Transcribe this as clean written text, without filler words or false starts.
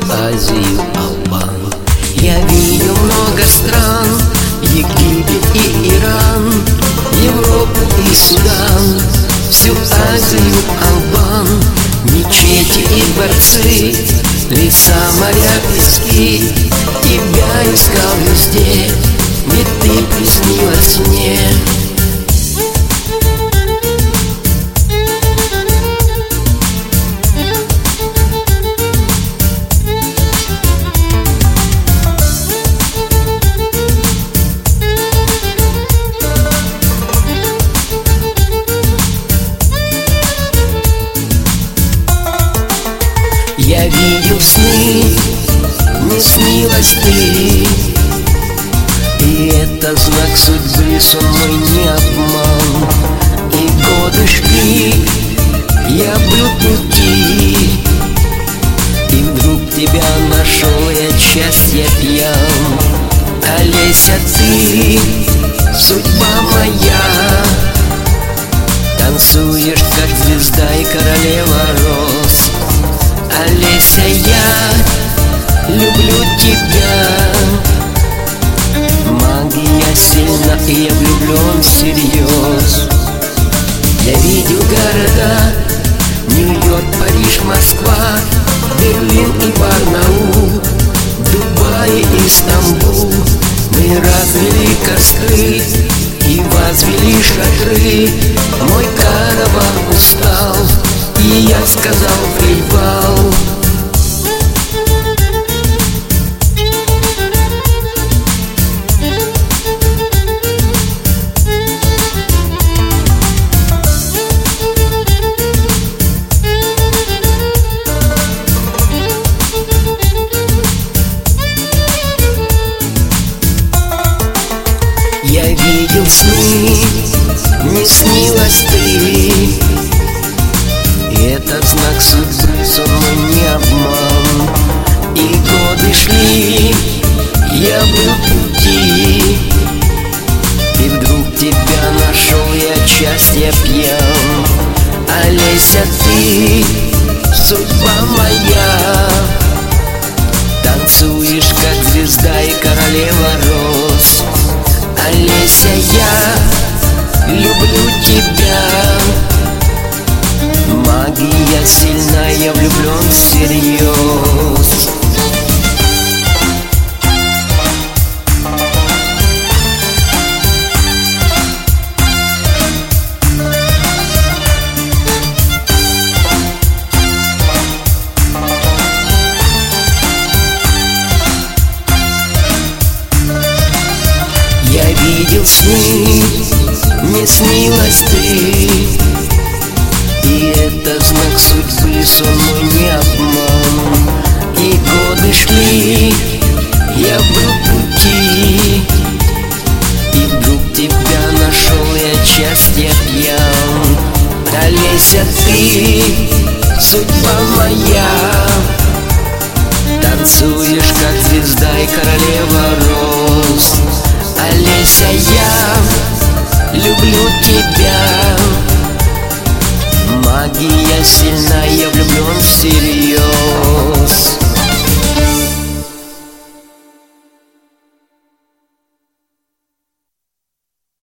Азию, Албан. Я видел много стран, Египет и Иран, Европу и Судан, всю Азию, Албан. Мечети и дворцы, леса, моря, пески. Тебя искал везде, ведь ты приснилась мне. Я видел сны, не снилась ты, и это знак судьбы, сон мой не обман. И годы шли, я был в пути, и вдруг тебя нашел, я счастья пьян. Олеся, ты судьба моя, танцуешь, как звезда и королева роз. Олеся, я люблю тебя. Магия сильна, и я влюблен всерьез. Я видел города: Нью-Йорк, Париж, Москва, Берлин и Барнаул, Дубай и Стамбул. Мы развели костры и возвели шатры. Мой караван устал, и я сказал: прибыл. Я видел сны, не снилась ты, и это знак судьбы, сон мой не обман. И годы шли, я был в пути, и вдруг тебя нашел, я счастья пьян. Олеся, ты судьба моя, танцуешь, как звезда и королева роз. Олеся, я люблю тебя. Магия сильна, я влюблен всерьез. Я видел сны, не снилась ты, и это знак судьбы, сон мой не обман. И годы шли, я был в пути, и вдруг тебя нашел, я счастья пьян. Олеся, ты судьба моя, танцуешь, как звезда и королева роз. Олеся, я люблю тебя. Магия сильна, я влюблен всерьез.